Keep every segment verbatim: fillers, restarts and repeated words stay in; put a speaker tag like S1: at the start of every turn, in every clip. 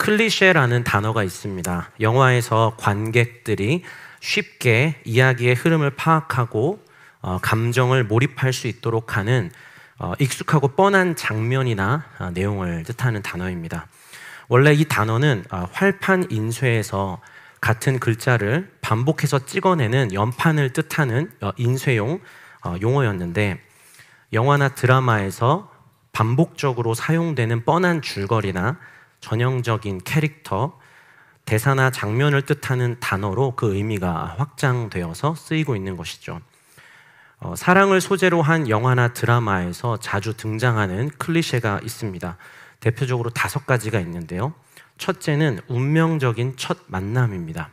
S1: 클리셰라는 단어가 있습니다. 영화에서 관객들이 쉽게 이야기의 흐름을 파악하고 어, 감정을 몰입할 수 있도록 하는 어, 익숙하고 뻔한 장면이나 어, 내용을 뜻하는 단어입니다. 원래 이 단어는 어, 활판 인쇄에서 같은 글자를 반복해서 찍어내는 연판을 뜻하는 어, 인쇄용 어, 용어였는데, 영화나 드라마에서 반복적으로 사용되는 뻔한 줄거리나 전형적인 캐릭터, 대사나 장면을 뜻하는 단어로 그 의미가 확장되어서 쓰이고 있는 것이죠. 어, 사랑을 소재로 한 영화나 드라마에서 자주 등장하는 클리셰가 있습니다. 대표적으로 다섯 가지가 있는데요. 첫째는 운명적인 첫 만남입니다.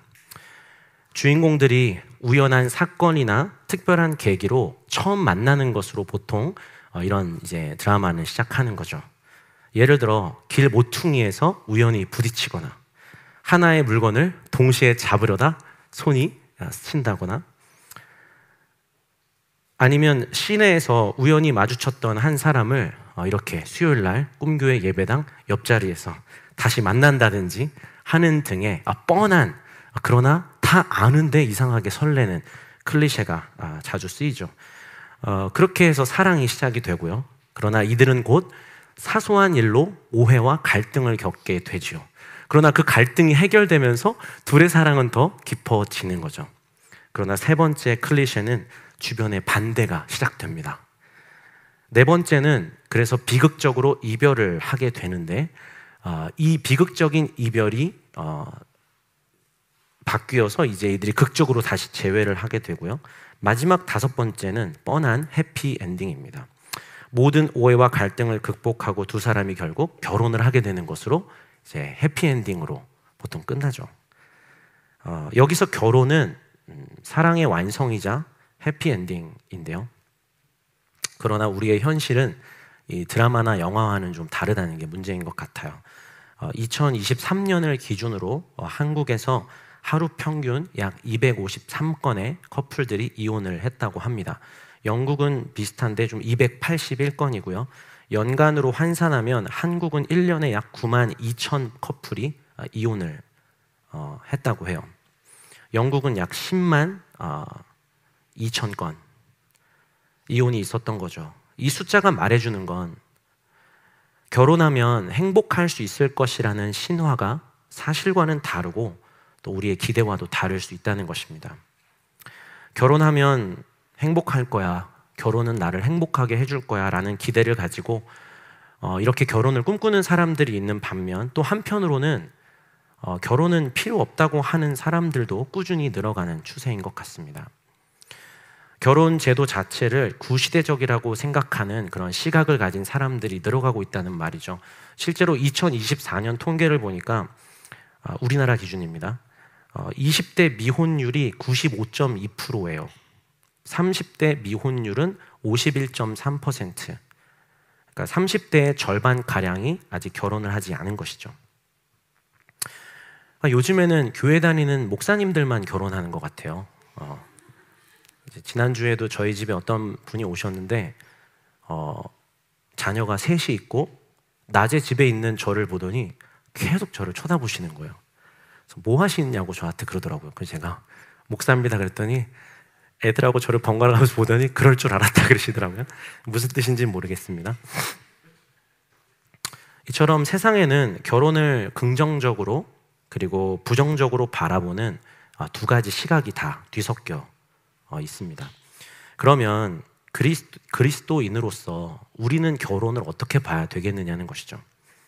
S1: 주인공들이 우연한 사건이나 특별한 계기로 처음 만나는 것으로 보통 어, 이런 이제 드라마는 시작하는 거죠. 예를 들어 길 모퉁이에서 우연히 부딪히거나, 하나의 물건을 동시에 잡으려다 손이 스친다거나, 아니면 시내에서 우연히 마주쳤던 한 사람을 이렇게 수요일 날 꿈교회 예배당 옆자리에서 다시 만난다든지 하는 등의 뻔한, 그러나 다 아는데 이상하게 설레는 클리셰가 자주 쓰이죠. 어, 그렇게 해서 사랑이 시작이 되고요. 그러나 이들은 곧 사소한 일로 오해와 갈등을 겪게 되죠. 그러나 그 갈등이 해결되면서 둘의 사랑은 더 깊어지는 거죠. 그러나 세 번째 클리셰는 주변의 반대가 시작됩니다. 네 번째는 그래서 비극적으로 이별을 하게 되는데, 어, 이 비극적인 이별이 어, 바뀌어서 이제 이들이 극적으로 다시 재회를 하게 되고요. 마지막 다섯 번째는 뻔한 해피엔딩입니다. 모든 오해와 갈등을 극복하고 두 사람이 결국 결혼을 하게 되는 것으로 이제 해피엔딩으로 보통 끝나죠. 어, 여기서 결혼은 음, 사랑의 완성이자 해피엔딩인데요. 그러나 우리의 현실은 이 드라마나 영화와는 좀 다르다는 게 문제인 것 같아요. 어, 이천이십삼 년을 기준으로 어, 한국에서 하루 평균 약 이백오십삼 건의 커플들이 이혼을 했다고 합니다. 영국은 비슷한데 좀 이백팔십일 건이고요. 연간으로 환산하면 한국은 일 년에 약 구만 이천 커플이 이혼을 어, 했다고 해요. 영국은 약 십만 어, 이천 건 이혼이 있었던 거죠. 이 숫자가 말해주는 건 결혼하면 행복할 수 있을 것이라는 신화가 사실과는 다르고 또 우리의 기대와도 다를 수 있다는 것입니다. 결혼하면 행복할 거야, 결혼은 나를 행복하게 해줄 거야 라는 기대를 가지고 어, 이렇게 결혼을 꿈꾸는 사람들이 있는 반면, 또 한편으로는 어, 결혼은 필요 없다고 하는 사람들도 꾸준히 늘어가는 추세인 것 같습니다. 결혼 제도 자체를 구시대적이라고 생각하는 그런 시각을 가진 사람들이 늘어가고 있다는 말이죠. 실제로 이천이십사 년 통계를 보니까 어, 우리나라 기준입니다. 어, 이십 대 미혼율이 구십오 점 이 퍼센트예요. 삼십 대 미혼율은 오십일 점 삼 퍼센트. 그러니까 삼십 대의 절반가량이 아직 결혼을 하지 않은 것이죠. 아, 요즘에는 교회 다니는 목사님들만 결혼하는 것 같아요. 어, 이제 지난주에도 저희 집에 어떤 분이 오셨는데 어, 자녀가 셋이 있고 낮에 집에 있는 저를 보더니 계속 저를 쳐다보시는 거예요. 그래서 뭐 하시냐고 저한테 그러더라고요. 그래서 제가 목사입니다 그랬더니 애들하고 저를 번갈아 가면서 보더니 그럴 줄 알았다 그러시더라고요. 무슨 뜻인지는 모르겠습니다. 이처럼 세상에는 결혼을 긍정적으로 그리고 부정적으로 바라보는 두 가지 시각이 다 뒤섞여 있습니다. 그러면 그리스도, 그리스도인으로서 우리는 결혼을 어떻게 봐야 되겠느냐는 것이죠.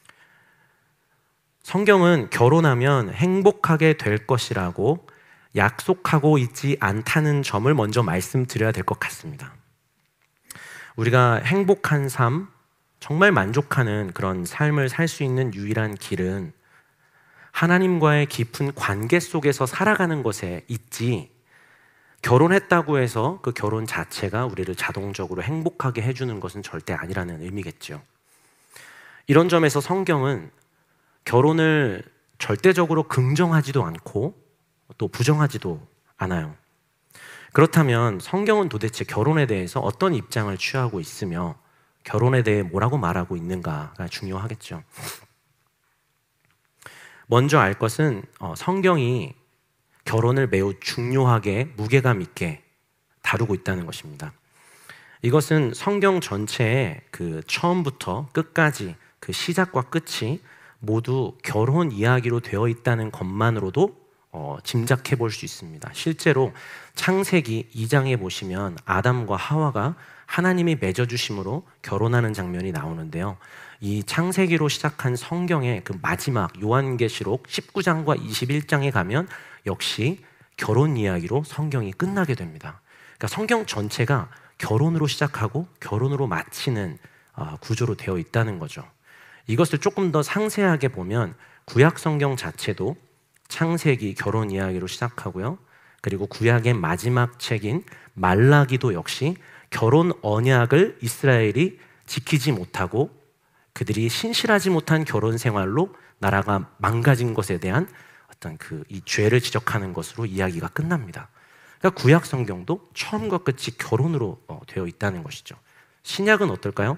S1: 성경은 결혼하면 행복하게 될 것이라고 약속하고 있지 않다는 점을 먼저 말씀드려야 될 것 같습니다. 우리가 행복한 삶, 정말 만족하는 그런 삶을 살 수 있는 유일한 길은 하나님과의 깊은 관계 속에서 살아가는 것에 있지, 결혼했다고 해서 그 결혼 자체가 우리를 자동적으로 행복하게 해주는 것은 절대 아니라는 의미겠죠. 이런 점에서 성경은 결혼을 절대적으로 긍정하지도 않고 또 부정하지도 않아요. 그렇다면 성경은 도대체 결혼에 대해서 어떤 입장을 취하고 있으며 결혼에 대해 뭐라고 말하고 있는가가 중요하겠죠. 먼저 알 것은 어, 성경이 결혼을 매우 중요하게 무게감 있게 다루고 있다는 것입니다. 이것은 성경 전체에 그 처음부터 끝까지 그 시작과 끝이 모두 결혼 이야기로 되어 있다는 것만으로도 어, 짐작해 볼 수 있습니다. 실제로 창세기 이 장에 보시면 아담과 하와가 하나님이 맺어주심으로 결혼하는 장면이 나오는데요. 이 창세기로 시작한 성경의 그 마지막 요한계시록 십구 장과 이십일 장에 가면 역시 결혼 이야기로 성경이 끝나게 됩니다. 그러니까 성경 전체가 결혼으로 시작하고 결혼으로 마치는 구조로 되어 있다는 거죠. 이것을 조금 더 상세하게 보면 구약 성경 자체도 창세기 결혼 이야기로 시작하고요. 그리고 구약의 마지막 책인 말라기도 역시 결혼 언약을 이스라엘이 지키지 못하고 그들이 신실하지 못한 결혼 생활로 나라가 망가진 것에 대한 어떤 그 이 죄를 지적하는 것으로 이야기가 끝납니다. 그러니까 구약 성경도 처음과 끝이 결혼으로 되어 있다는 것이죠. 신약은 어떨까요?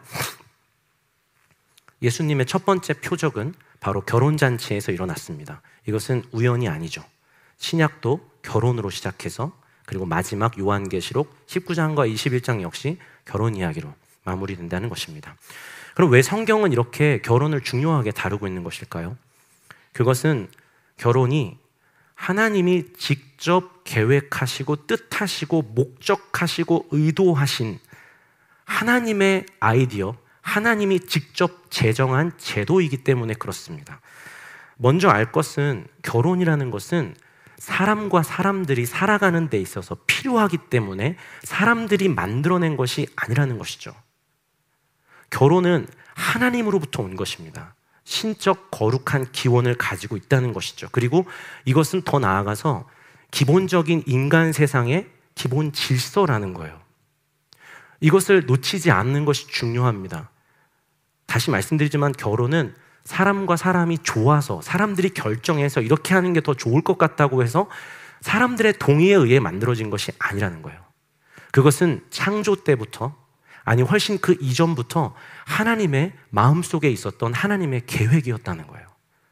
S1: 예수님의 첫 번째 표적은 바로 결혼잔치에서 일어났습니다. 이것은 우연이 아니죠. 신약도 결혼으로 시작해서 그리고 마지막 요한계시록 십구 장과 이십일 장 역시 결혼 이야기로 마무리된다는 것입니다. 그럼 왜 성경은 이렇게 결혼을 중요하게 다루고 있는 것일까요? 그것은 결혼이 하나님이 직접 계획하시고 뜻하시고 목적하시고 의도하신 하나님의 아이디어, 하나님이 직접 제정한 제도이기 때문에 그렇습니다. 먼저 알 것은 결혼이라는 것은 사람과 사람들이 살아가는 데 있어서 필요하기 때문에 사람들이 만들어낸 것이 아니라는 것이죠. 결혼은 하나님으로부터 온 것입니다. 신적 거룩한 기원을 가지고 있다는 것이죠. 그리고 이것은 더 나아가서 기본적인 인간 세상의 기본 질서라는 거예요. 이것을 놓치지 않는 것이 중요합니다. 다시 말씀드리지만 결혼은 사람과 사람이 좋아서 사람들이 결정해서 이렇게 하는 게 더 좋을 것 같다고 해서 사람들의 동의에 의해 만들어진 것이 아니라는 거예요. 그것은 창조 때부터 아니 훨씬 그 이전부터 하나님의 마음속에 있었던 하나님의 계획이었다는 거예요.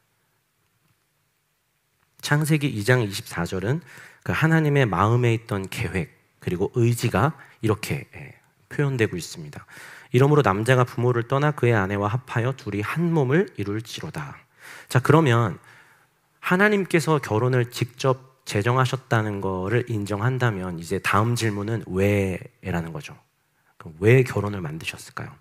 S1: 창세기 이 장 이십사 절은 그 하나님의 마음에 있던 계획 그리고 의지가 이렇게 표현되고 있습니다. 이러므로 남자가 부모를 떠나 그의 아내와 합하여 둘이 한 몸을 이룰지로다. 자, 그러면 하나님께서 결혼을 직접 제정하셨다는 것을 인정한다면 이제 다음 질문은 왜라는 거죠. 왜 결혼을 만드셨을까요?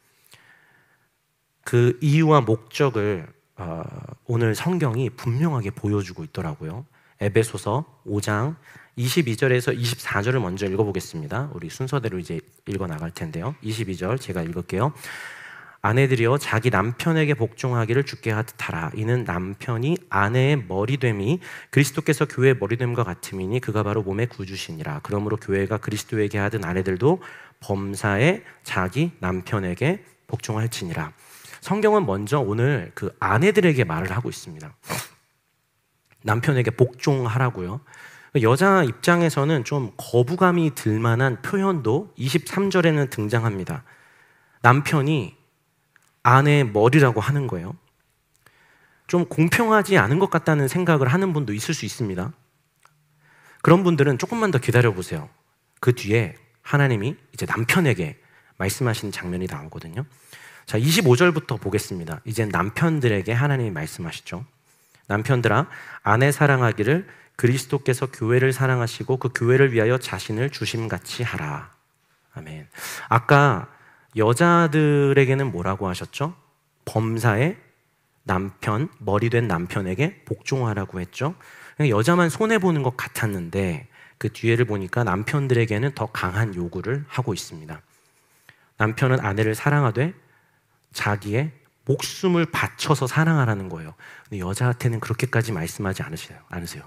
S1: 그 이유와 목적을 어, 오늘 성경이 분명하게 보여주고 있더라고요. 에베소서 오 장 이십이 절에서 이십사 절을 먼저 읽어보겠습니다. 우리 순서대로 이제 읽어 나갈 텐데요. 이십이 절 제가 읽을게요. 아내들이여 자기 남편에게 복종하기를 주께 하듯하라. 이는 남편이 아내의 머리됨이 그리스도께서 교회의 머리됨과 같음이니 그가 바로 몸의 구주시니라. 그러므로 교회가 그리스도에게 하듯 아내들도 범사에 자기 남편에게 복종할지니라. 성경은 먼저 오늘 그 아내들에게 말을 하고 있습니다. 남편에게 복종하라고요. 여자 입장에서는 좀 거부감이 들 만한 표현도 이십삼 절에는 등장합니다. 남편이 아내의 머리라고 하는 거예요. 좀 공평하지 않은 것 같다는 생각을 하는 분도 있을 수 있습니다. 그런 분들은 조금만 더 기다려보세요. 그 뒤에 하나님이 이제 남편에게 말씀하시는 장면이 나오거든요. 자, 이십오 절부터 보겠습니다. 이제 남편들에게 하나님이 말씀하시죠. 남편들아, 아내 사랑하기를 그리스도께서 교회를 사랑하시고 그 교회를 위하여 자신을 주심같이 하라. 아멘. 아까 여자들에게는 뭐라고 하셨죠? 범사의 남편, 머리된 남편에게 복종하라고 했죠. 여자만 손해보는 것 같았는데 그 뒤에를 보니까 남편들에게는 더 강한 요구를 하고 있습니다. 남편은 아내를 사랑하되 자기의 목숨을 바쳐서 사랑하라는 거예요. 근데 여자한테는 그렇게까지 말씀하지 않으세요. 않으세요.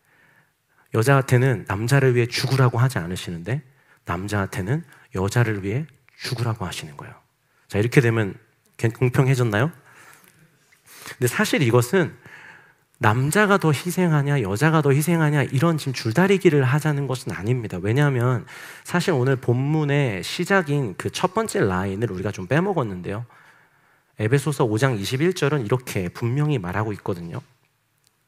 S1: 여자한테는 남자를 위해 죽으라고 하지 않으시는데 남자한테는 여자를 위해 죽으라고 하시는 거예요. 자, 이렇게 되면 공평해졌나요? 근데 사실 이것은 남자가 더 희생하냐 여자가 더 희생하냐 이런 지금 줄다리기를 하자는 것은 아닙니다. 왜냐하면 사실 오늘 본문의 시작인 그 첫 번째 라인을 우리가 좀 빼먹었는데요. 에베소서 오 장 이십일 절은 이렇게 분명히 말하고 있거든요.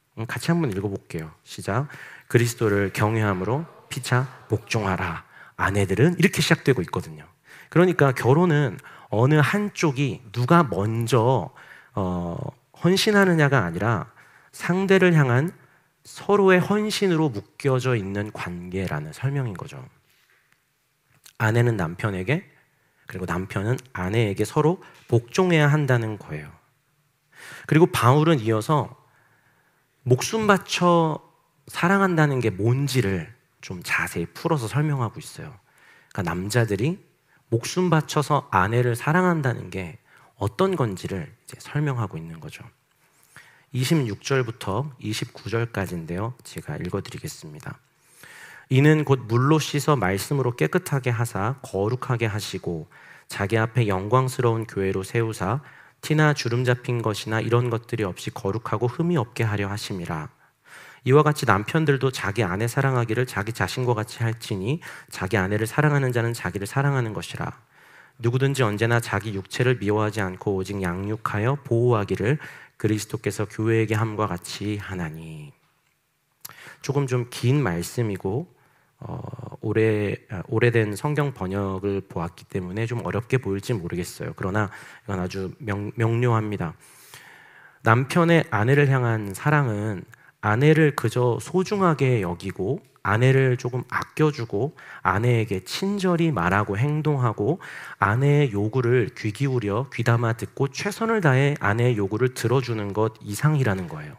S1: 음, 같이 한번 읽어볼게요. 시작. 그리스도를 경외함으로 피차 복종하라. 아내들은 이렇게 시작되고 있거든요. 그러니까 결혼은 어느 한쪽이 누가 먼저 어, 헌신하느냐가 아니라 상대를 향한 서로의 헌신으로 묶여져 있는 관계라는 설명인 거죠. 아내는 남편에게, 그리고 남편은 아내에게 서로 복종해야 한다는 거예요. 그리고 바울은 이어서 목숨 바쳐 사랑한다는 게 뭔지를 좀 자세히 풀어서 설명하고 있어요. 그러니까 남자들이 목숨 바쳐서 아내를 사랑한다는 게 어떤 건지를 이제 설명하고 있는 거죠. 이십육 절부터 이십구 절까지인데요. 제가 읽어드리겠습니다. 이는 곧 물로 씻어 말씀으로 깨끗하게 하사 거룩하게 하시고 자기 앞에 영광스러운 교회로 세우사 티나 주름 잡힌 것이나 이런 것들이 없이 거룩하고 흠이 없게 하려 하심이라. 이와 같이 남편들도 자기 아내 사랑하기를 자기 자신과 같이 할지니 자기 아내를 사랑하는 자는 자기를 사랑하는 것이라. 누구든지 언제나 자기 육체를 미워하지 않고 오직 양육하여 보호하기를 그리스도께서 교회에게 함과 같이 하나니. 조금 좀 긴 말씀이고 어, 오래, 오래된 성경 번역을 보았기 때문에 좀 어렵게 보일지 모르겠어요. 그러나 이건 아주 명, 명료합니다. 남편의 아내를 향한 사랑은 아내를 그저 소중하게 여기고 아내를 조금 아껴주고 아내에게 친절히 말하고 행동하고 아내의 요구를 귀 기울여 귀담아 듣고 최선을 다해 아내의 요구를 들어주는 것 이상이라는 거예요.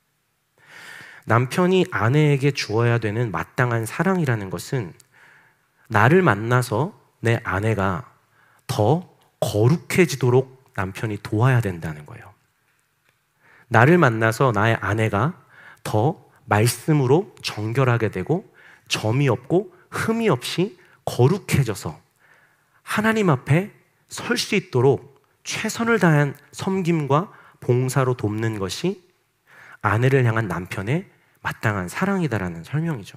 S1: 남편이 아내에게 주어야 되는 마땅한 사랑이라는 것은 나를 만나서 내 아내가 더 거룩해지도록 남편이 도와야 된다는 거예요. 나를 만나서 나의 아내가 더 말씀으로 정결하게 되고 점이 없고 흠이 없이 거룩해져서 하나님 앞에 설 수 있도록 최선을 다한 섬김과 봉사로 돕는 것이 아내를 향한 남편의 마땅한 사랑이다라는 설명이죠.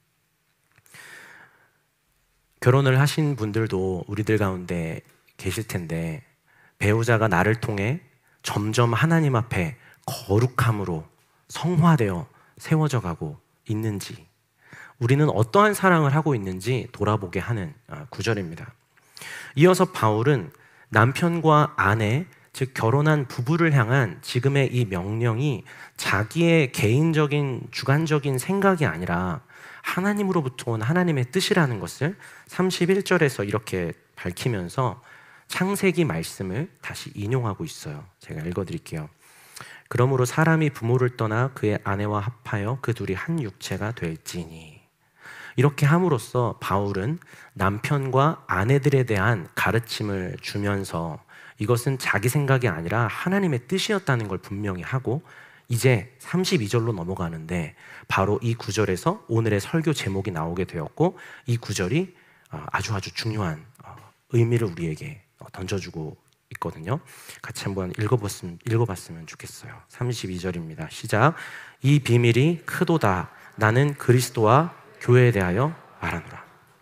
S1: 결혼을 하신 분들도 우리들 가운데 계실 텐데 배우자가 나를 통해 점점 하나님 앞에 거룩함으로 성화되어 세워져 가고 있는지, 우리는 어떠한 사랑을 하고 있는지 돌아보게 하는 구절입니다. 이어서 바울은 남편과 아내, 즉 결혼한 부부를 향한 지금의 이 명령이 자기의 개인적인 주관적인 생각이 아니라 하나님으로부터 온 하나님의 뜻이라는 것을 삼십일 절에서 이렇게 밝히면서 창세기 말씀을 다시 인용하고 있어요. 제가 읽어드릴게요. 그러므로 사람이 부모를 떠나 그의 아내와 합하여 그 둘이 한 육체가 될지니. 이렇게 함으로써 바울은 남편과 아내들에 대한 가르침을 주면서 이것은 자기 생각이 아니라 하나님의 뜻이었다는 걸 분명히 하고, 이제 삼십이 절로 넘어가는데 바로 이 구절에서 오늘의 설교 제목이 나오게 되었고, 이 구절이 아주 아주 중요한 의미를 우리에게 던져주고 있거든요. 같이 한번 읽어봤으면, 읽어봤으면 좋겠어요. 삼십이 절입니다. 시작. 이 비밀이 크도다. 나는 그리스도와 교회에 대하여 말하노라.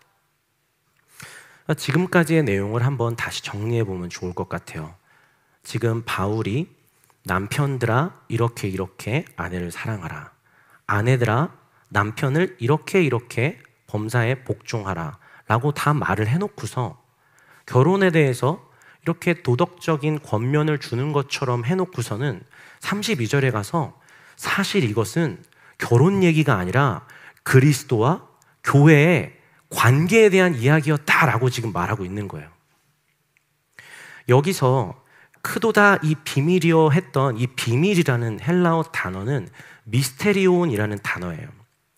S1: 지금까지의 내용을 한번 다시 정리해 보면 좋을 것 같아요. 지금 바울이 남편들아 이렇게 이렇게 아내를 사랑하라, 아내들아 남편을 이렇게 이렇게 범사에 복종하라 라고 다 말을 해놓고서 결혼에 대해서 이렇게 도덕적인 권면을 주는 것처럼 해놓고서는 삼십이 절에 가서 사실 이것은 결혼 얘기가 아니라 그리스도와 교회의 관계에 대한 이야기였다라고 지금 말하고 있는 거예요. 여기서 크도다 이 비밀이여 했던 이 비밀이라는 헬라어 단어는 미스테리온이라는 단어예요.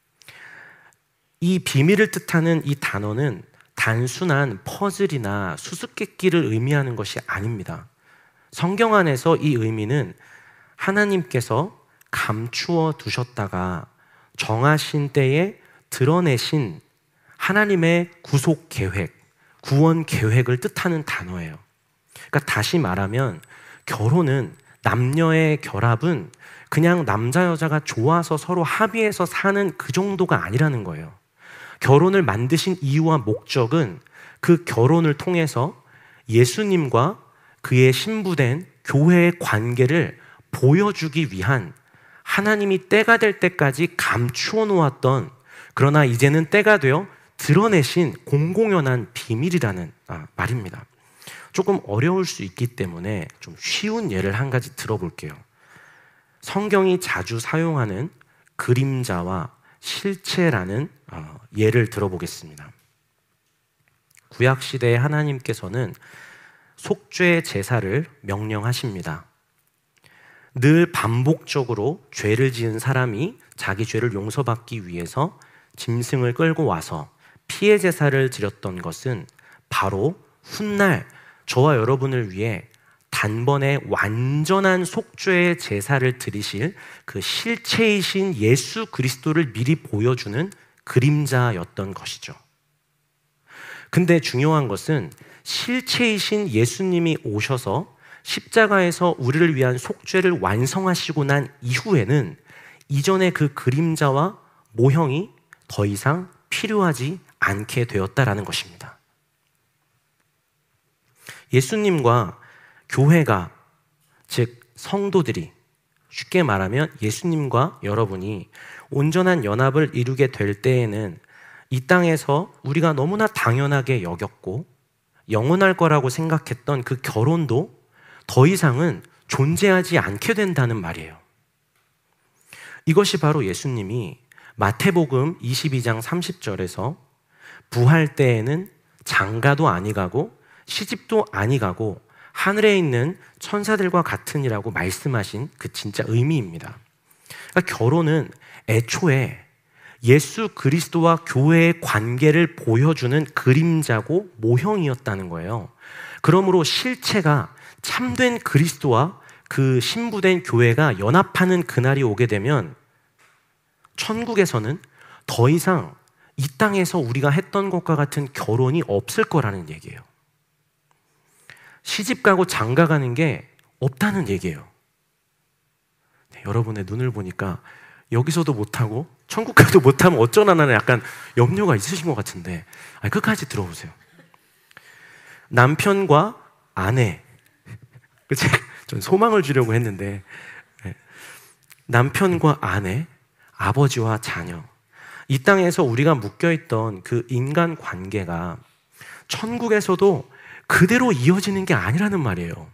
S1: 이 비밀을 뜻하는 이 단어는 단순한 퍼즐이나 수수께끼를 의미하는 것이 아닙니다. 성경 안에서 이 의미는 하나님께서 감추어 두셨다가 정하신 때에 드러내신 하나님의 구속 계획, 구원 계획을 뜻하는 단어예요. 그러니까 다시 말하면 결혼은, 남녀의 결합은 그냥 남자 여자가 좋아서 서로 합의해서 사는 그 정도가 아니라는 거예요. 결혼을 만드신 이유와 목적은 그 결혼을 통해서 예수님과 그의 신부된 교회의 관계를 보여주기 위한 하나님이 때가 될 때까지 감추어 놓았던, 그러나 이제는 때가 되어 드러내신 공공연한 비밀이라는 아, 말입니다. 조금 어려울 수 있기 때문에 좀 쉬운 예를 한 가지 들어볼게요. 성경이 자주 사용하는 그림자와 실체라는 어, 예를 들어보겠습니다. 구약시대에 하나님께서는 속죄 제사를 명령하십니다. 늘 반복적으로 죄를 지은 사람이 자기 죄를 용서받기 위해서 짐승을 끌고 와서 피해 제사를 드렸던 것은 바로 훗날 저와 여러분을 위해 단번에 완전한 속죄의 제사를 드리실 그 실체이신 예수 그리스도를 미리 보여주는 그림자였던 것이죠. 근데 중요한 것은 실체이신 예수님이 오셔서 십자가에서 우리를 위한 속죄를 완성하시고 난 이후에는 이전의 그 그림자와 모형이 더 이상 필요하지 않게 되었다라는 것입니다. 예수님과 교회가, 즉 성도들이, 쉽게 말하면 예수님과 여러분이 온전한 연합을 이루게 될 때에는 이 땅에서 우리가 너무나 당연하게 여겼고 영원할 거라고 생각했던 그 결혼도 더 이상은 존재하지 않게 된다는 말이에요. 이것이 바로 예수님이 마태복음 이십이 장 삼십 절에서 부활 때에는 장가도 아니 가고 시집도 아니 가고 하늘에 있는 천사들과 같으니라고 말씀하신 그 진짜 의미입니다. 그러니까 결혼은 애초에 예수 그리스도와 교회의 관계를 보여주는 그림자고 모형이었다는 거예요. 그러므로 실체가 참된 그리스도와 그 신부된 교회가 연합하는 그날이 오게 되면 천국에서는 더 이상 이 땅에서 우리가 했던 것과 같은 결혼이 없을 거라는 얘기예요. 시집가고 장가가는 게 없다는 얘기예요. 네, 여러분의 눈을 보니까 여기서도 못하고 천국 가도 못하면 어쩌나라는 약간 염려가 있으신 것 같은데, 아니, 끝까지 들어보세요. 남편과 아내, 전 소망을 주려고 했는데, 남편과 아내, 아버지와 자녀, 이 땅에서 우리가 묶여있던 그 인간 관계가 천국에서도 그대로 이어지는 게 아니라는 말이에요.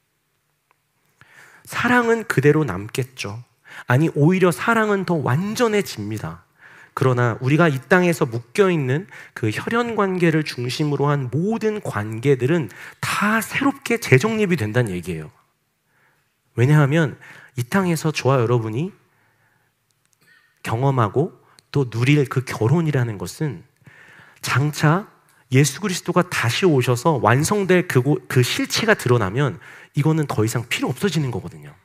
S1: 사랑은 그대로 남겠죠. 아니, 오히려 사랑은 더 완전해집니다. 그러나 우리가 이 땅에서 묶여있는 그 혈연 관계를 중심으로 한 모든 관계들은 다 새롭게 재정립이 된다는 얘기예요. 왜냐하면 이 땅에서 저와 여러분이 경험하고 또 누릴 그 결혼이라는 것은 장차 예수 그리스도가 다시 오셔서 완성될 그, 그 실체가 드러나면 이거는 더 이상 필요 없어지는 거거든요.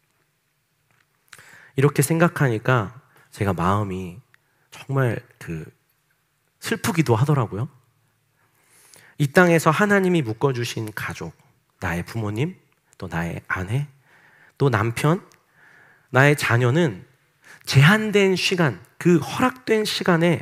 S1: 이렇게 생각하니까 제가 마음이 정말 그 슬프기도 하더라고요. 이 땅에서 하나님이 묶어주신 가족, 나의 부모님, 또 나의 아내, 또 남편, 나의 자녀는 제한된 시간, 그 허락된 시간에만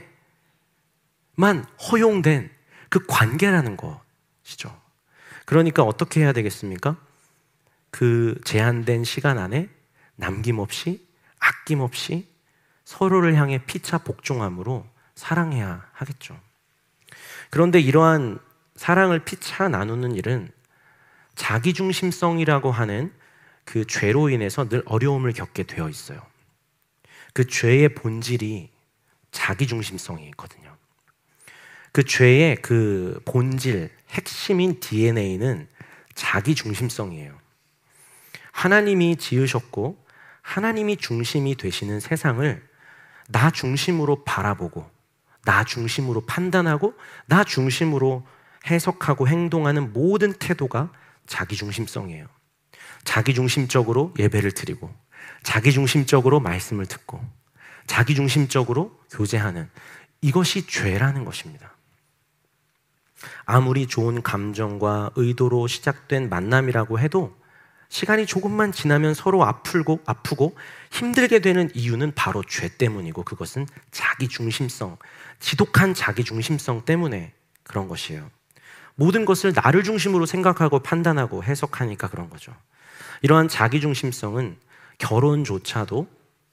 S1: 허용된 그 관계라는 것이죠. 그러니까 어떻게 해야 되겠습니까? 그 제한된 시간 안에 남김없이, 아낌없이 서로를 향해 피차 복종함으로 사랑해야 하겠죠. 그런데 이러한 사랑을 피차 나누는 일은 자기중심성이라고 하는 그 죄로 인해서 늘 어려움을 겪게 되어 있어요. 그 죄의 본질이 자기중심성이 있거든요. 그 죄의 그 본질, 핵심인 디엔에이는 자기중심성이에요. 하나님이 지으셨고 하나님이 중심이 되시는 세상을 나 중심으로 바라보고 나 중심으로 판단하고 나 중심으로 해석하고 행동하는 모든 태도가 자기중심성이에요. 자기중심적으로 예배를 드리고 자기중심적으로 말씀을 듣고 자기중심적으로 교제하는, 이것이 죄라는 것입니다. 아무리 좋은 감정과 의도로 시작된 만남이라고 해도 시간이 조금만 지나면 서로 아프고 아프고 힘들게 되는 이유는 바로 죄 때문이고, 그것은 자기중심성, 지독한 자기중심성 때문에 그런 것이에요. 모든 것을 나를 중심으로 생각하고 판단하고 해석하니까 그런 거죠. 이러한 자기중심성은 결혼조차도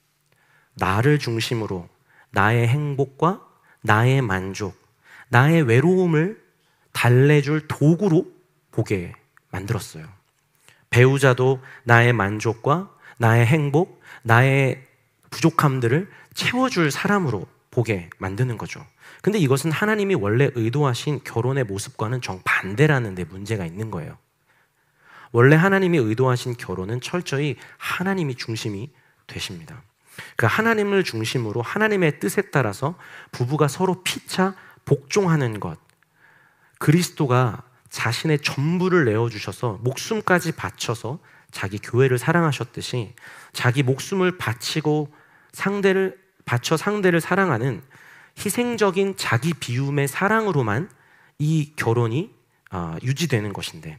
S1: 나를 중심으로 나의 행복과 나의 만족, 나의 외로움을 달래줄 도구로 보게 만들었어요. 배우자도 나의 만족과 나의 행복, 나의 부족함들을 채워줄 사람으로 보게 만드는 거죠. 근데 이것은 하나님이 원래 의도하신 결혼의 모습과는 정반대라는 데 문제가 있는 거예요. 원래 하나님이 의도하신 결혼은 철저히 하나님이 중심이 되십니다. 그 하나님을 중심으로 하나님의 뜻에 따라서 부부가 서로 피차 복종하는 것, 그리스도가 자신의 전부를 내어주셔서 목숨까지 바쳐서 자기 교회를 사랑하셨듯이 자기 목숨을 바치고 상대를 바쳐 상대를 사랑하는 희생적인 자기 비움의 사랑으로만 이 결혼이 유지되는 것인데,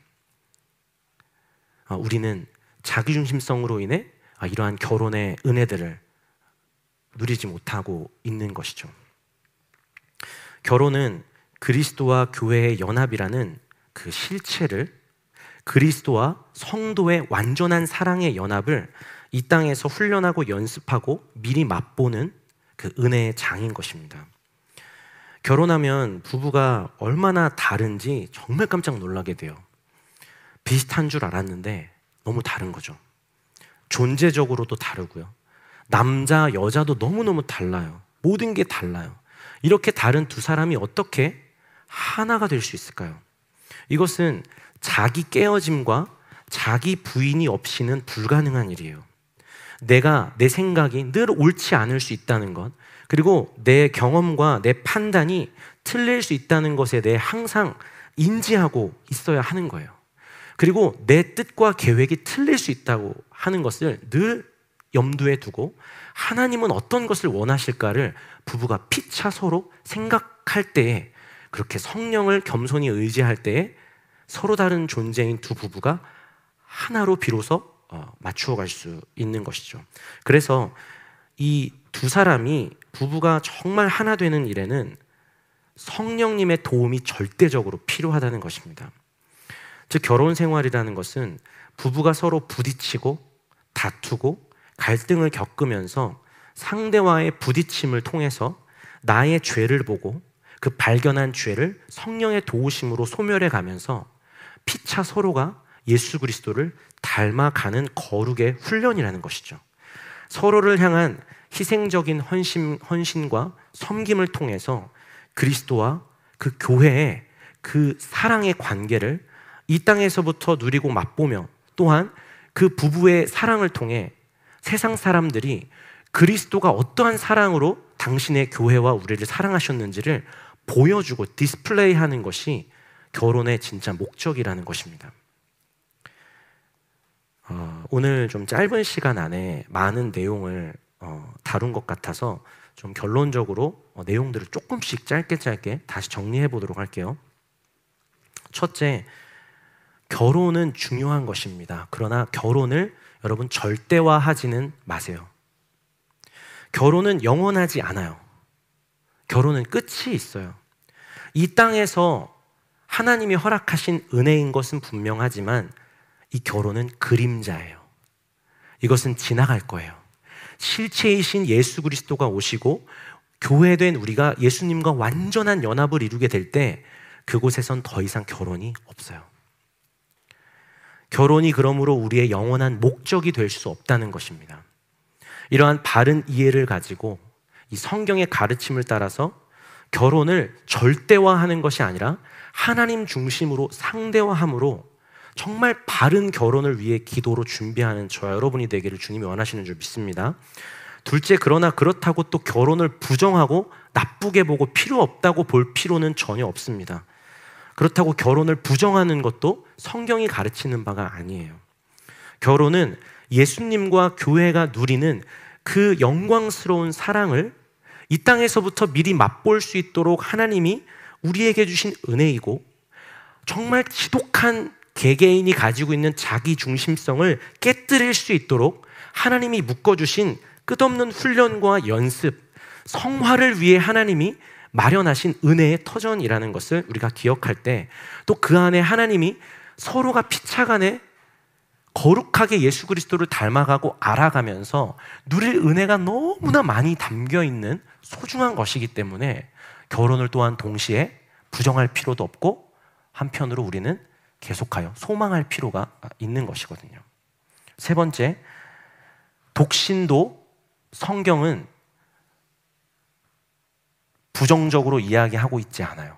S1: 우리는 자기중심성으로 인해 이러한 결혼의 은혜들을 누리지 못하고 있는 것이죠. 결혼은 그리스도와 교회의 연합이라는 그 실체를, 그리스도와 성도의 완전한 사랑의 연합을 이 땅에서 훈련하고 연습하고 미리 맛보는 그 은혜의 장인 것입니다. 결혼하면 부부가 얼마나 다른지 정말 깜짝 놀라게 돼요. 비슷한 줄 알았는데 너무 다른 거죠. 존재적으로도 다르고요. 남자, 여자도 너무너무 달라요. 모든 게 달라요. 이렇게 다른 두 사람이 어떻게 하나가 될 수 있을까요? 이것은 자기 깨어짐과 자기 부인이 없이는 불가능한 일이에요. 내가, 내 생각이 늘 옳지 않을 수 있다는 것, 그리고 내 경험과 내 판단이 틀릴 수 있다는 것에 대해 항상 인지하고 있어야 하는 거예요. 그리고 내 뜻과 계획이 틀릴 수 있다고 하는 것을 늘 염두에 두고 하나님은 어떤 것을 원하실까를 부부가 피차 서로 생각할 때에, 그렇게 성령을 겸손히 의지할 때에 서로 다른 존재인 두 부부가 하나로 비로소 맞추어 갈 수 있는 것이죠. 그래서 이 두 사람이, 부부가 정말 하나 되는 일에는 성령님의 도움이 절대적으로 필요하다는 것입니다. 즉 결혼 생활이라는 것은 부부가 서로 부딪히고 다투고 갈등을 겪으면서 상대와의 부딪힘을 통해서 나의 죄를 보고 그 발견한 죄를 성령의 도우심으로 소멸해 가면서 피차 서로가 예수 그리스도를 닮아가는 거룩의 훈련이라는 것이죠. 서로를 향한 희생적인 헌신, 헌신과 섬김을 통해서 그리스도와 그 교회의 그 사랑의 관계를 이 땅에서부터 누리고 맛보며, 또한 그 부부의 사랑을 통해 세상 사람들이 그리스도가 어떠한 사랑으로 당신의 교회와 우리를 사랑하셨는지를 보여주고 디스플레이하는 것이 결혼의 진짜 목적이라는 것입니다. 어, 오늘 좀 짧은 시간 안에 많은 내용을 어, 다룬 것 같아서 좀 결론적으로 어, 내용들을 조금씩 짧게 짧게 다시 정리해 보도록 할게요. 첫째, 결혼은 중요한 것입니다. 그러나 결혼을 여러분 절대화하지는 마세요. 결혼은 영원하지 않아요. 결혼은 끝이 있어요. 이 땅에서 하나님이 허락하신 은혜인 것은 분명하지만 이 결혼은 그림자예요. 이것은 지나갈 거예요. 실체이신 예수 그리스도가 오시고 교회된 우리가 예수님과 완전한 연합을 이루게 될 때 그곳에선 더 이상 결혼이 없어요. 결혼이 그러므로 우리의 영원한 목적이 될 수 없다는 것입니다. 이러한 바른 이해를 가지고 이 성경의 가르침을 따라서 결혼을 절대화하는 것이 아니라 하나님 중심으로 상대화함으로 정말 바른 결혼을 위해 기도로 준비하는 저와 여러분이 되기를 주님이 원하시는 줄 믿습니다. 둘째, 그러나 그렇다고 또 결혼을 부정하고 나쁘게 보고 필요 없다고 볼 필요는 전혀 없습니다. 그렇다고 결혼을 부정하는 것도 성경이 가르치는 바가 아니에요. 결혼은 예수님과 교회가 누리는 그 영광스러운 사랑을 이 땅에서부터 미리 맛볼 수 있도록 하나님이 우리에게 주신 은혜이고, 정말 지독한 개개인이 가지고 있는 자기 중심성을 깨뜨릴 수 있도록 하나님이 묶어주신 끝없는 훈련과 연습, 성화를 위해 하나님이 마련하신 은혜의 터전이라는 것을 우리가 기억할 때, 또 그 안에 하나님이 서로가 피차간에 거룩하게 예수 그리스도를 닮아가고 알아가면서 누릴 은혜가 너무나 많이 담겨있는 소중한 것이기 때문에 결혼을 또한 동시에 부정할 필요도 없고 한편으로 우리는 계속하여 소망할 필요가 있는 것이거든요. 세 번째, 독신도 성경은 부정적으로 이야기하고 있지 않아요.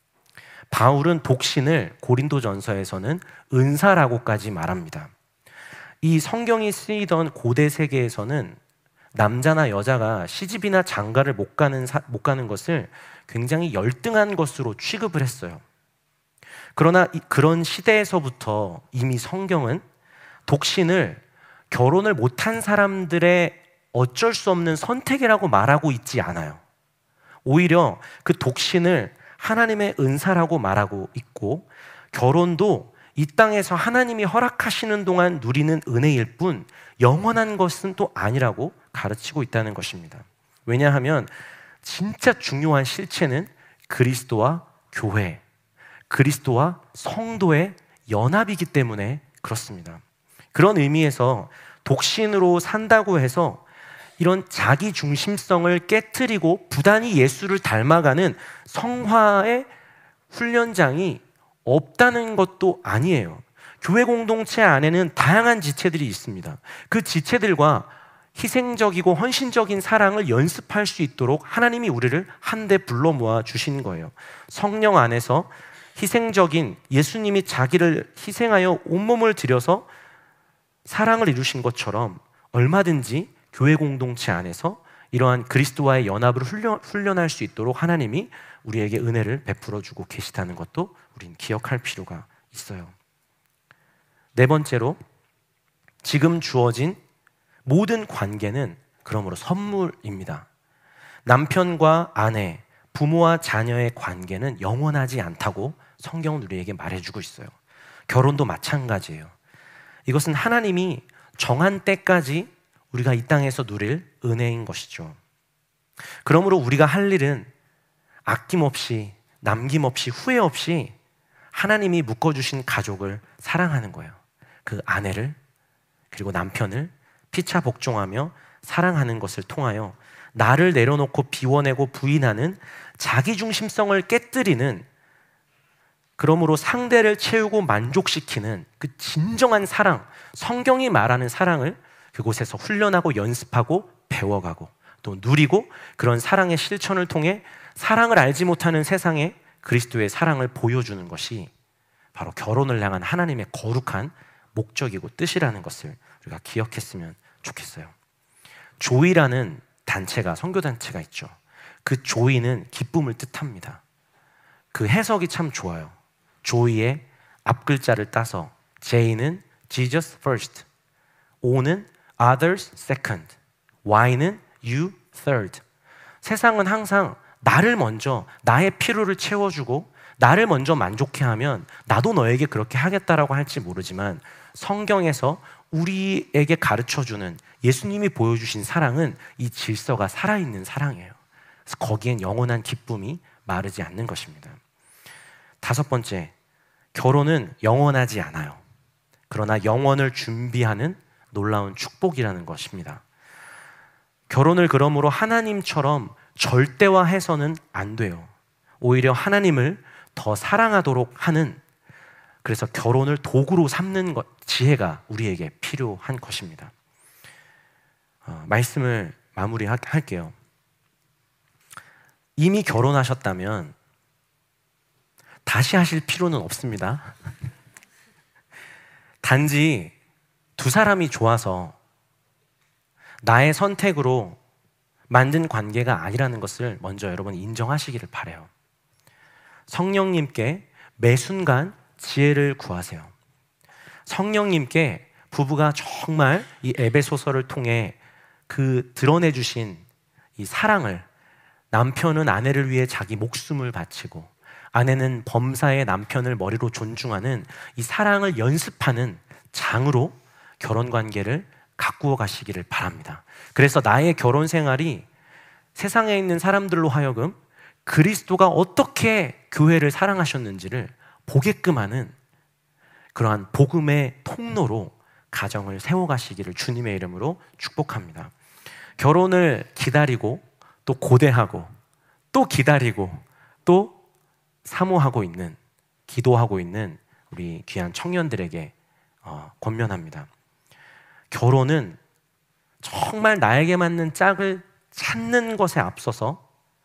S1: 바울은 독신을 고린도전서에서는 은사라고까지 말합니다. 이 성경이 쓰이던 고대 세계에서는 남자나 여자가 시집이나 장가를 못 가는, 사, 못 가는 것을 굉장히 열등한 것으로 취급을 했어요. 그러나 이, 그런 시대에서부터 이미 성경은 독신을 결혼을 못한 사람들의 어쩔 수 없는 선택이라고 말하고 있지 않아요. 오히려 그 독신을 하나님의 은사라고 말하고 있고, 결혼도 이 땅에서 하나님이 허락하시는 동안 누리는 은혜일 뿐 영원한 것은 또 아니라고 가르치고 있다는 것입니다. 왜냐하면 진짜 중요한 실체는 그리스도와 교회, 그리스도와 성도의 연합이기 때문에 그렇습니다. 그런 의미에서 독신으로 산다고 해서 이런 자기 중심성을 깨트리고 부단히 예수를 닮아가는 성화의 훈련장이 없다는 것도 아니에요. 교회 공동체 안에는 다양한 지체들이 있습니다. 그 지체들과 희생적이고 헌신적인 사랑을 연습할 수 있도록 하나님이 우리를 한데 불러 모아 주신 거예요. 성령 안에서 희생적인, 예수님이 자기를 희생하여 온몸을 들여서 사랑을 이루신 것처럼 얼마든지 교회 공동체 안에서 이러한 그리스도와의 연합을 훈련, 훈련할 수 있도록 하나님이 우리에게 은혜를 베풀어 주고 계시다는 것도 우린 기억할 필요가 있어요. 네 번째로, 지금 주어진 모든 관계는 그러므로 선물입니다. 남편과 아내, 부모와 자녀의 관계는 영원하지 않다고 성경은 우리에게 말해주고 있어요. 결혼도 마찬가지예요. 이것은 하나님이 정한 때까지 우리가 이 땅에서 누릴 은혜인 것이죠. 그러므로 우리가 할 일은 아낌없이, 남김없이, 후회 없이 하나님이 묶어주신 가족을 사랑하는 거예요. 그 아내를, 그리고 남편을 피차 복종하며 사랑하는 것을 통하여 나를 내려놓고 비워내고 부인하는 자기중심성을 깨뜨리는, 그러므로 상대를 채우고 만족시키는 그 진정한 사랑, 성경이 말하는 사랑을 그곳에서 훈련하고 연습하고 배워가고 또 누리고, 그런 사랑의 실천을 통해 사랑을 알지 못하는 세상에 그리스도의 사랑을 보여주는 것이 바로 결혼을 향한 하나님의 거룩한 목적이고 뜻이라는 것을 우리가 기억했으면 좋겠어요. 조이라는 단체가, 선교단체가 있죠. 그 조이는 기쁨을 뜻합니다. 그 해석이 참 좋아요. 조이의 앞글자를 따서 J는 Jesus first, O는 others second, Y는 you third. 세상은 항상 나를 먼저, 나의 필요를 채워주고 나를 먼저 만족해 하면 나도 너에게 그렇게 하겠다라고 할지 모르지만, 성경에서 우리에게 가르쳐주는, 예수님이 보여주신 사랑은 이 질서가 살아있는 사랑이에요. 그래서 거기엔 영원한 기쁨이 마르지 않는 것입니다. 다섯 번째, 결혼은 영원하지 않아요. 그러나 영원을 준비하는 놀라운 축복이라는 것입니다. 결혼을 그러므로 하나님처럼 절대화해서는 안 돼요. 오히려 하나님을 더 사랑하도록 하는, 그래서 결혼을 도구로 삼는 것, 지혜가 우리에게 필요한 것입니다. 어, 말씀을 마무리할게요. 이미 결혼하셨다면 다시 하실 필요는 없습니다. 단지 두 사람이 좋아서 나의 선택으로 만든 관계가 아니라는 것을 먼저 여러분 인정하시기를 바라요. 성령님께 매 순간 지혜를 구하세요. 성령님께 부부가 정말 이 에베소서를 통해 그 드러내 주신 이 사랑을, 남편은 아내를 위해 자기 목숨을 바치고 아내는 범사의 남편을 머리로 존중하는 이 사랑을 연습하는 장으로 결혼 관계를 가꾸어 가시기를 바랍니다. 그래서 나의 결혼 생활이 세상에 있는 사람들로 하여금 그리스도가 어떻게 교회를 사랑하셨는지를 보게끔 하는 그러한 복음의 통로로 가정을 세워가시기를 주님의 이름으로 축복합니다. 결혼을 기다리고 또 고대하고 또 기다리고 또 사모하고 있는, 기도하고 있는 우리 귀한 청년들에게 어, 권면합니다. 결혼은 정말 나에게 맞는 짝을 찾는 것에 앞서서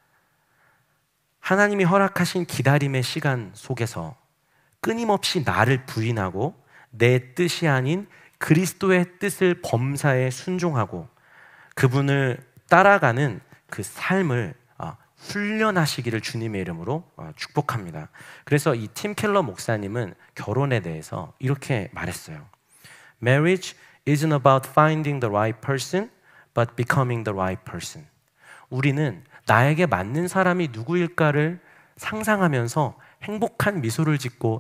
S1: 하나님이 허락하신 기다림의 시간 속에서 끊임없이 나를 부인하고 내 뜻이 아닌 그리스도의 뜻을 범사에 순종하고 그분을 따라가는 그 삶을 훈련하시기를 주님의 이름으로 축복합니다. 그래서 이 팀 켈러 목사님은 결혼에 대해서 이렇게 말했어요. Marriage isn't about finding the right person, but becoming the right person. 우리는 나에게 맞는 사람이 누구일까를 상상하면서 행복한 미소를 짓고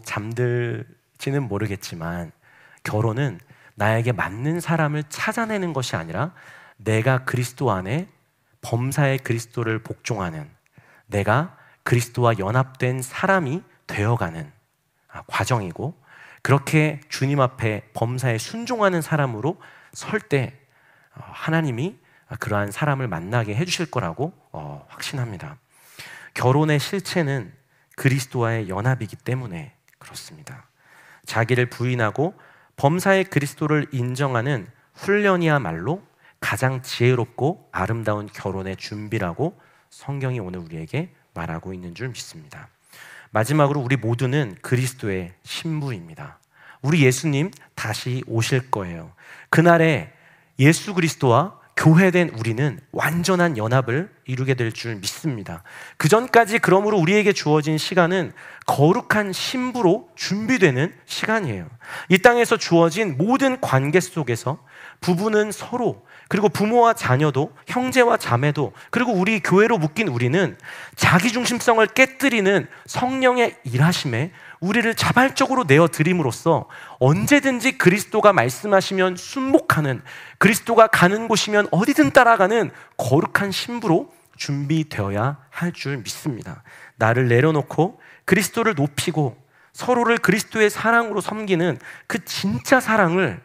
S1: 잠들지는 모르겠지만 결혼은 나에게 맞는 사람을 찾아내는 것이 아니라 내가 그리스도 안에 범사의 그리스도를 복종하는, 내가 그리스도와 연합된 사람이 되어가는 과정이고, 그렇게 주님 앞에 범사에 순종하는 사람으로 설 때 하나님이 그러한 사람을 만나게 해주실 거라고 확신합니다. 결혼의 실체는 그리스도와의 연합이기 때문에 그렇습니다. 자기를 부인하고 범사의 그리스도를 인정하는 훈련이야말로 가장 지혜롭고 아름다운 결혼의 준비라고 성경이 오늘 우리에게 말하고 있는 줄 믿습니다. 마지막으로 우리 모두는 그리스도의 신부입니다. 우리 예수님 다시 오실 거예요. 그날에 예수 그리스도와 교회된 우리는 완전한 연합을 이루게 될 줄 믿습니다. 그 전까지 그러므로 우리에게 주어진 시간은 거룩한 신부로 준비되는 시간이에요. 이 땅에서 주어진 모든 관계 속에서 부부는 서로, 그리고 부모와 자녀도, 형제와 자매도, 그리고 우리 교회로 묶인 우리는 자기중심성을 깨뜨리는 성령의 일하심에 우리를 자발적으로 내어드림으로써 언제든지 그리스도가 말씀하시면 순복하는, 그리스도가 가는 곳이면 어디든 따라가는 거룩한 신부로 준비되어야 할 줄 믿습니다. 나를 내려놓고 그리스도를 높이고 서로를 그리스도의 사랑으로 섬기는 그 진짜 사랑을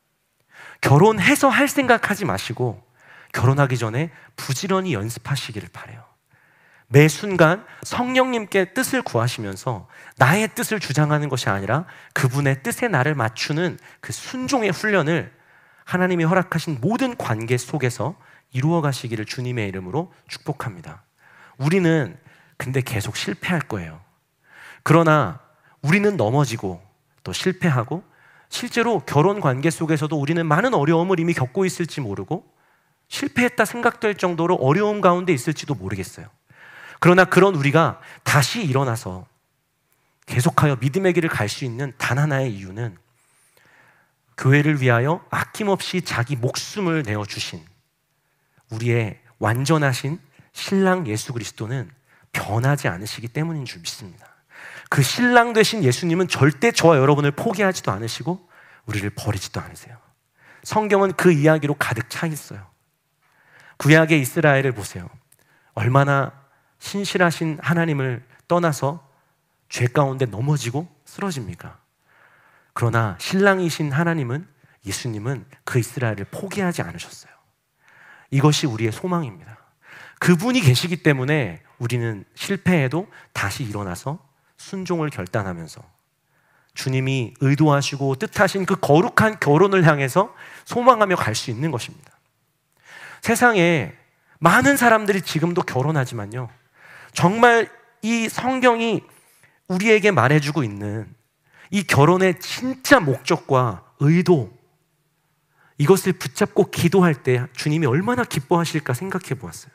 S1: 결혼해서 할 생각하지 마시고 결혼하기 전에 부지런히 연습하시기를 바라요. 매 순간 성령님께 뜻을 구하시면서 나의 뜻을 주장하는 것이 아니라 그분의 뜻에 나를 맞추는 그 순종의 훈련을 하나님이 허락하신 모든 관계 속에서 이루어 가시기를 주님의 이름으로 축복합니다. 우리는 근데 계속 실패할 거예요. 그러나 우리는 넘어지고 또 실패하고 실제로 결혼 관계 속에서도 우리는 많은 어려움을 이미 겪고 있을지 모르고 실패했다 생각될 정도로 어려움 가운데 있을지도 모르겠어요. 그러나 그런 우리가 다시 일어나서 계속하여 믿음의 길을 갈 수 있는 단 하나의 이유는 교회를 위하여 아낌없이 자기 목숨을 내어주신 우리의 완전하신 신랑 예수 그리스도는 변하지 않으시기 때문인 줄 믿습니다. 그 신랑 되신 예수님은 절대 저와 여러분을 포기하지도 않으시고 우리를 버리지도 않으세요. 성경은 그 이야기로 가득 차 있어요. 구약의 이스라엘을 보세요. 얼마나 신실하신 하나님을 떠나서 죄 가운데 넘어지고 쓰러집니까? 그러나 신랑이신 하나님은, 예수님은 그 이스라엘을 포기하지 않으셨어요. 이것이 우리의 소망입니다. 그분이 계시기 때문에 우리는 실패해도 다시 일어나서 순종을 결단하면서 주님이 의도하시고 뜻하신 그 거룩한 결혼을 향해서 소망하며 갈 수 있는 것입니다. 세상에 많은 사람들이 지금도 결혼하지만요, 정말 이 성경이 우리에게 말해주고 있는 이 결혼의 진짜 목적과 의도, 이것을 붙잡고 기도할 때 주님이 얼마나 기뻐하실까 생각해 보았어요.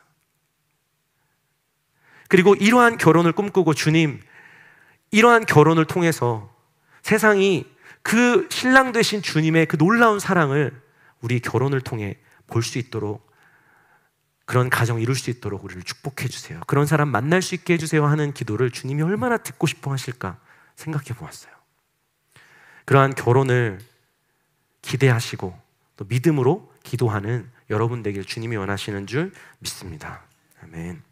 S1: 그리고 이러한 결혼을 꿈꾸고 주님, 이러한 결혼을 통해서 세상이 그 신랑 되신 주님의 그 놀라운 사랑을 우리 결혼을 통해 볼 수 있도록, 그런 가정 이룰 수 있도록 우리를 축복해 주세요. 그런 사람 만날 수 있게 해주세요 하는 기도를 주님이 얼마나 듣고 싶어 하실까 생각해 보았어요. 그러한 결혼을 기대하시고 또 믿음으로 기도하는 여러분 되길 주님이 원하시는 줄 믿습니다. 아멘.